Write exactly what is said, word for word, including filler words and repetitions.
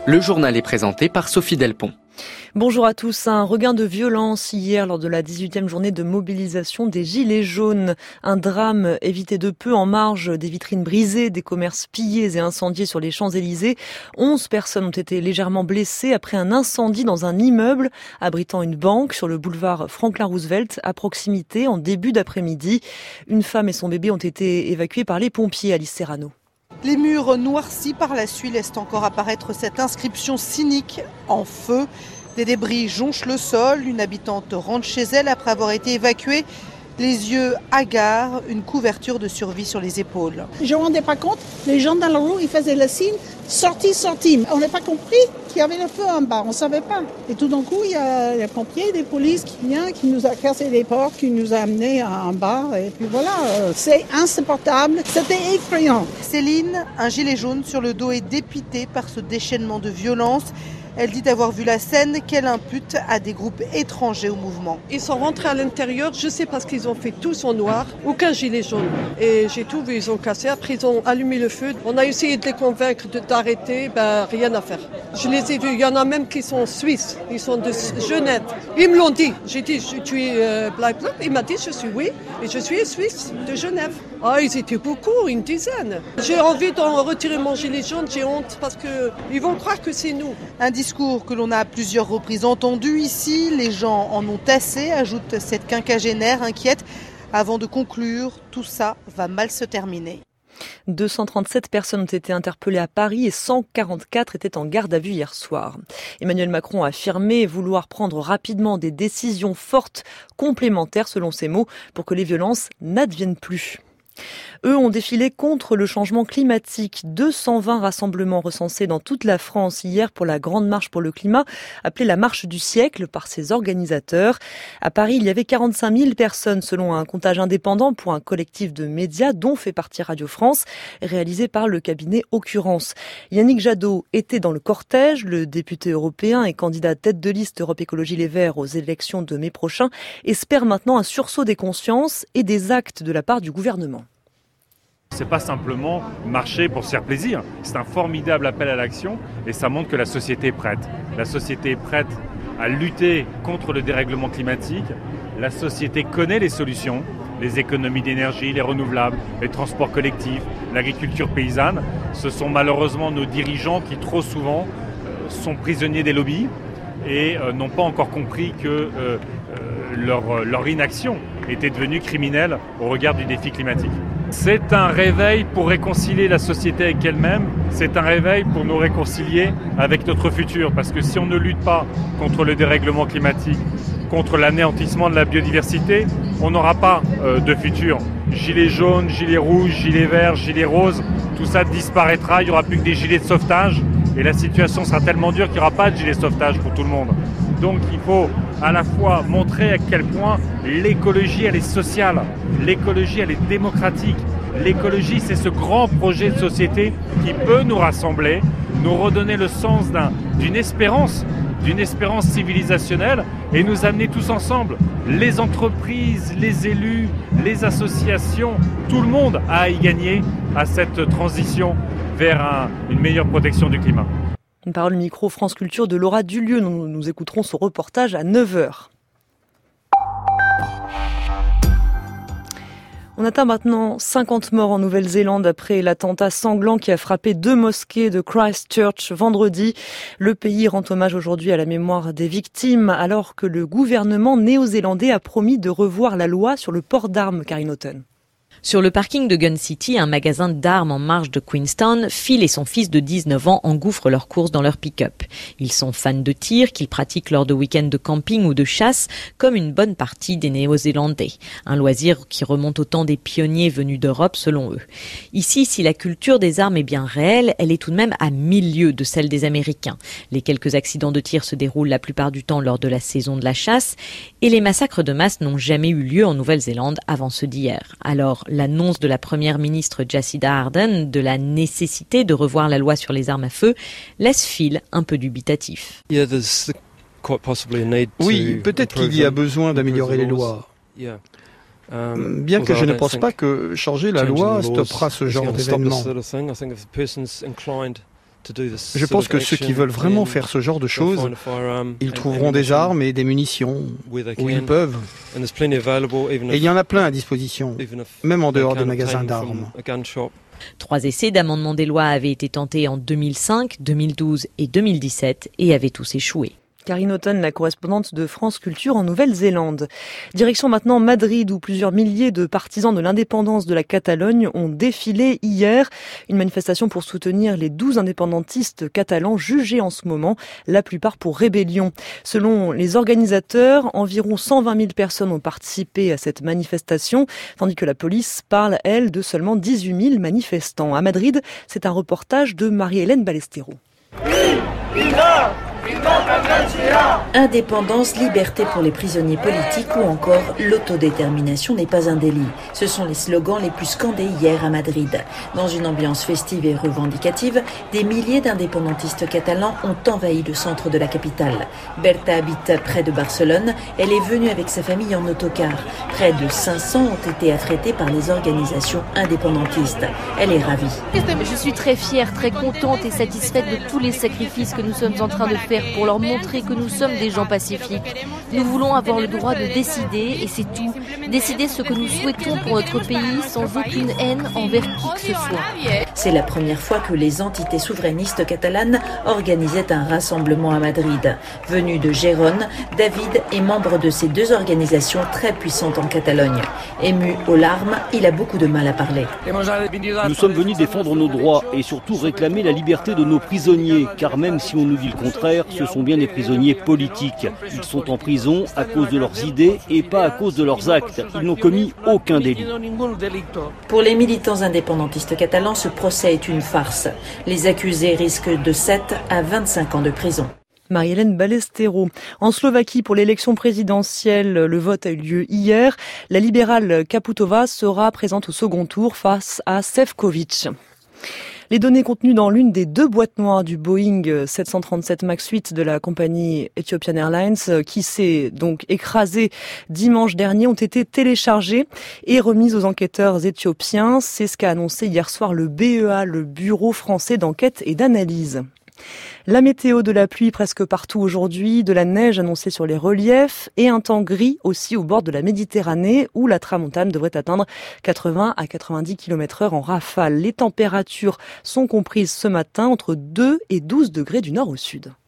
Le journal est présenté par Sophie Delpont. Bonjour à tous. Un regain de violence hier lors de la dix-huitième journée de mobilisation des Gilets jaunes. Un drame évité de peu en marge des vitrines brisées, des commerces pillés et incendiés sur les Champs-Élysées. Onze personnes ont été légèrement blessées après un incendie dans un immeuble abritant une banque sur le boulevard Franklin Roosevelt à proximité en début d'après-midi. Une femme et son bébé ont été évacués par les pompiers. Alice Serrano. Les murs noircis par la suie laissent encore apparaître cette inscription cynique en feu. Des débris jonchent le sol. Une habitante rentre chez elle après avoir été évacuée. Les yeux hagards, une couverture de survie sur les épaules. Je ne me rendais pas compte, les gens dans la rue, ils faisaient le signe « sortie, sortie ». On n'a pas compris qu'il y avait le feu en bas, on ne savait pas. Et tout d'un coup, il y a les pompiers, des polices qui viennent, qui nous a cassé les portes, qui nous a amenés en bas. Et puis voilà, c'est insupportable, c'était effrayant. Céline, un gilet jaune sur le dos, est dépitée par ce déchaînement de violence. Elle dit avoir vu la scène qu'elle impute à des groupes étrangers au mouvement. Ils sont rentrés à l'intérieur, je sais parce qu'ils ont fait tous en noir, aucun gilet jaune. Et j'ai tout vu, ils ont cassé, après ils ont allumé le feu. On a essayé de les convaincre de d'arrêter, ben rien à faire. Je les ai vus, il y en a même qui sont suisses, ils sont de Genève. Ils me l'ont dit, j'ai dit tu es euh, black, black. Il m'a dit je suis oui, et je suis suisse de Genève. Ah, ils étaient beaucoup, une dizaine. J'ai envie d'en retirer mon gilet jaune, j'ai honte parce qu'ils vont croire que c'est nous. Un discours que l'on a à plusieurs reprises entendu ici. Les gens en ont assez, ajoute cette quinquagénaire inquiète. Avant de conclure, tout ça va mal se terminer. deux cent trente-sept personnes ont été interpellées à Paris et cent quarante-quatre étaient en garde à vue hier soir. Emmanuel Macron a affirmé vouloir prendre rapidement des décisions fortes, complémentaires selon ses mots, pour que les violences n'adviennent plus. Eux ont défilé contre le changement climatique. deux cent vingt rassemblements recensés dans toute la France hier pour la Grande Marche pour le climat, appelée la Marche du siècle par ses organisateurs. À Paris, il y avait quarante-cinq mille personnes selon un comptage indépendant pour un collectif de médias dont fait partie Radio France, réalisé par le cabinet Occurrence. Yannick Jadot était dans le cortège. Le député européen et candidat tête de liste Europe Écologie Les Verts aux élections de mai prochain espère maintenant un sursaut des consciences et des actes de la part du gouvernement. C'est pas simplement marcher pour se faire plaisir, c'est un formidable appel à l'action et ça montre que la société est prête. La société est prête à lutter contre le dérèglement climatique, la société connaît les solutions, les économies d'énergie, les renouvelables, les transports collectifs, l'agriculture paysanne. Ce sont malheureusement nos dirigeants qui trop souvent euh, sont prisonniers des lobbies et euh, n'ont pas encore compris que euh, euh, leur, leur inaction était devenue criminelle au regard du défi climatique. C'est un réveil pour réconcilier la société avec elle-même, c'est un réveil pour nous réconcilier avec notre futur, parce que si on ne lutte pas contre le dérèglement climatique, contre l'anéantissement de la biodiversité, on n'aura pas euh, de futur. Gilets jaunes, gilets rouges, gilets verts, gilets roses, tout ça disparaîtra, il n'y aura plus que des gilets de sauvetage, et la situation sera tellement dure qu'il n'y aura pas de gilets de sauvetage pour tout le monde. Donc il faut à la fois montrer à quel point l'écologie elle est sociale, l'écologie elle est démocratique. L'écologie c'est ce grand projet de société qui peut nous rassembler, nous redonner le sens d'un, d'une espérance, d'une espérance civilisationnelle et nous amener tous ensemble, les entreprises, les élus, les associations, tout le monde à y gagner à cette transition vers un, une meilleure protection du climat. Une parole micro France Culture de Laura Dulieu. Nous, nous écouterons son reportage à neuf heures. On atteint maintenant cinquante morts en Nouvelle-Zélande après l'attentat sanglant qui a frappé deux mosquées de Christchurch vendredi. Le pays rend hommage aujourd'hui à la mémoire des victimes alors que le gouvernement néo-zélandais a promis de revoir la loi sur le port d'armes, Karine Houghton. Sur le parking de Gun City, un magasin d'armes en marge de Queenstown, Phil et son fils de dix-neuf ans engouffrent leurs courses dans leur pick-up. Ils sont fans de tir, qu'ils pratiquent lors de week-ends de camping ou de chasse, comme une bonne partie des Néo-Zélandais. Un loisir qui remonte au temps des pionniers venus d'Europe, selon eux. Ici, si la culture des armes est bien réelle, elle est tout de même à mille lieues de celle des Américains. Les quelques accidents de tir se déroulent la plupart du temps lors de la saison de la chasse, et les massacres de masse n'ont jamais eu lieu en Nouvelle-Zélande avant ceux d'hier. Alors, l'annonce de la première ministre Jacinda Ardern de la nécessité de revoir la loi sur les armes à feu laisse Phil un peu dubitatif. Oui, peut-être qu'il y a besoin d'améliorer les lois. Bien que je ne pense pas que changer la loi stoppera ce genre d'événement. Je pense que ceux qui veulent vraiment faire ce genre de choses, ils trouveront des armes et des munitions où ils peuvent. Et il y en a plein à disposition, même en dehors des magasins d'armes. Trois essais d'amendement des lois avaient été tentés en deux mille cinq, deux mille douze et deux mille dix-sept et avaient tous échoué. Karine Auton, la correspondante de France Culture en Nouvelle-Zélande. Direction maintenant Madrid, où plusieurs milliers de partisans de l'indépendance de la Catalogne ont défilé hier. Une manifestation pour soutenir les douze indépendantistes catalans jugés en ce moment, la plupart pour rébellion. Selon les organisateurs, environ cent vingt mille personnes ont participé à cette manifestation, tandis que la police parle, elle, de seulement dix-huit mille manifestants. À Madrid, c'est un reportage de Marie-Hélène Ballesteros. Indépendance, liberté pour les prisonniers politiques ou encore l'autodétermination n'est pas un délit. Ce sont les slogans les plus scandés hier à Madrid. Dans une ambiance festive et revendicative, des milliers d'indépendantistes catalans ont envahi le centre de la capitale. Berta habite près de Barcelone. Elle est venue avec sa famille en autocar. Près de cinq cents ont été affrétés par les organisations indépendantistes. Elle est ravie. Je suis très fière, très contente et satisfaite de tous les sacrifices que nous sommes en train de faire pour leur montrer que nous sommes des gens pacifiques. Nous voulons avoir le droit de décider, et c'est tout. Décider ce que nous souhaitons pour notre pays sans aucune haine envers qui que ce soit. C'est la première fois que les entités souverainistes catalanes organisaient un rassemblement à Madrid. Venu de Gérone, David est membre de ces deux organisations très puissantes en Catalogne. Ému aux larmes, il a beaucoup de mal à parler. Nous sommes venus défendre nos droits et surtout réclamer la liberté de nos prisonniers, car même si on nous dit le contraire, ce sont bien des prisonniers politiques. Ils sont en prison à cause de leurs idées et pas à cause de leurs actes. Ils n'ont commis aucun délit. Pour les militants indépendantistes catalans, ce procès est une farce. Les accusés risquent de sept à vingt-cinq ans de prison. Marie-Hélène Ballesteros. En Slovaquie, pour l'élection présidentielle, le vote a eu lieu hier. La libérale Čaputová sera présente au second tour face à Šefčovič. Les données contenues dans l'une des deux boîtes noires du Boeing sept cent trente-sept max huit de la compagnie Ethiopian Airlines, qui s'est donc écrasé dimanche dernier, ont été téléchargées et remises aux enquêteurs éthiopiens. C'est ce qu'a annoncé hier soir le B E A, le Bureau français d'enquête et d'analyse. La météo, de la pluie presque partout aujourd'hui, de la neige annoncée sur les reliefs et un temps gris aussi au bord de la Méditerranée où la tramontane devrait atteindre quatre-vingts à quatre-vingt-dix kilomètres heure en rafale. Les températures sont comprises ce matin entre deux et douze degrés du nord au sud.